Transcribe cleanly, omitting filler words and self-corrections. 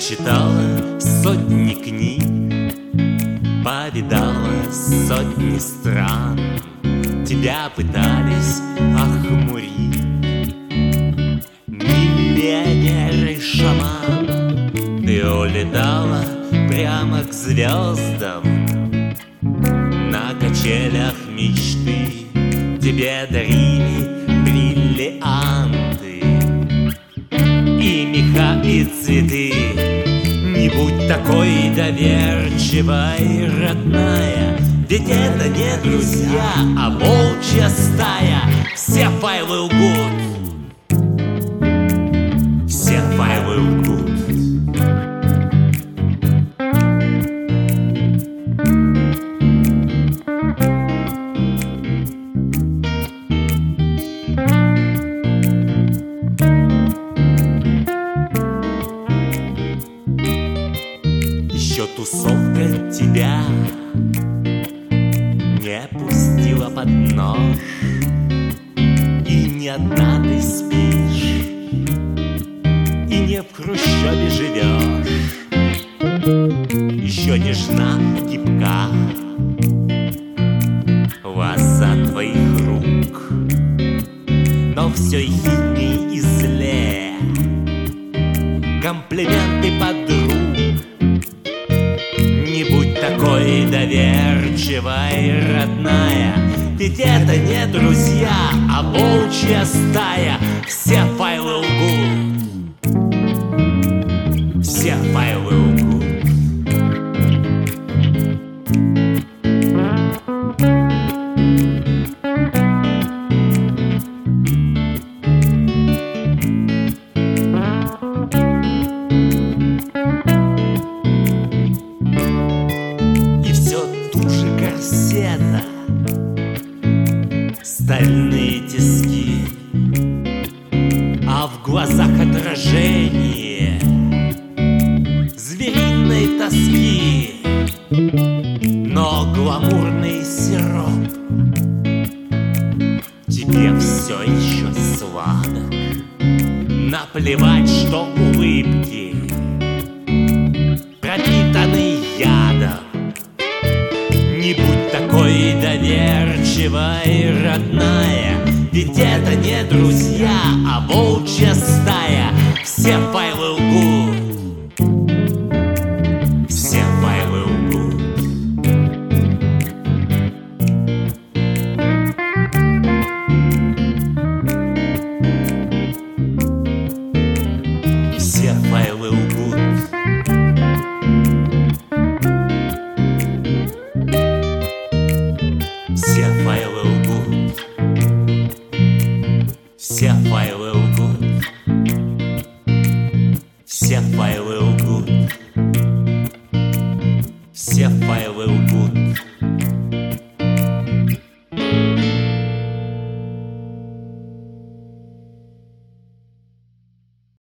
Прочитала сотни книг, повидала сотни стран. Тебя пытались охмурить миллионер и шаман. Ты улетала прямо к звездам на качелях мечты. Тебе дарили бриллианты и меха, и цветы. Не будь такой доверчивой, родная, ведь это не друзья, а волчья стая. Все файлы лгут, все файлы лгут. Еще тусовка тебя не пустила под нож, и не одна ты спишь, и не в хрущеве живешь. Еще нежна, гибка лоза твоих рук, но все ехидней и злее комплименты подруг. Не будь такой доверчивой, родная, ведь это не друзья, а волчья стая. Все файлы лгут, все файлы лгут. Корсета, стальные тиски, а в глазах отражение звериной тоски. Но гламурный сироп тебе все еще сладок. Наплевать, что улыбки пропитаны ядом. Не будь такой доверчивой, родная, ведь это не друзья, а волчья стая. Все файлы лгут,